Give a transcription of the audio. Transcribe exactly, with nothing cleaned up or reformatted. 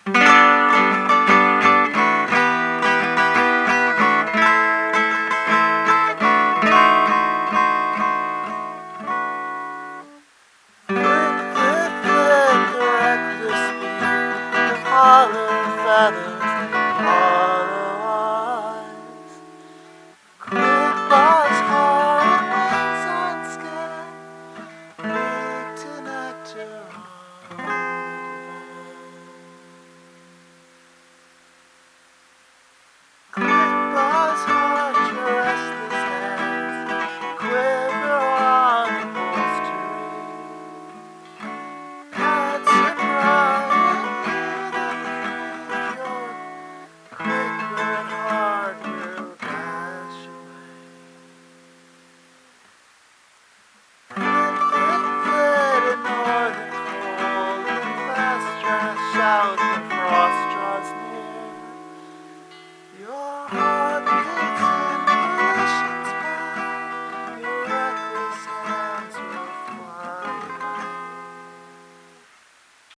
Hollow feathers, hollow eyes. Quick buzz, heart, wings on sky. Quick to nectar on the vine. Quick buzz, heart, your restless hands. Quiver on the bolstering. Cat surprise. Quick but hard will dash away. Flit, flit, flit in northern cold and fast dress shout.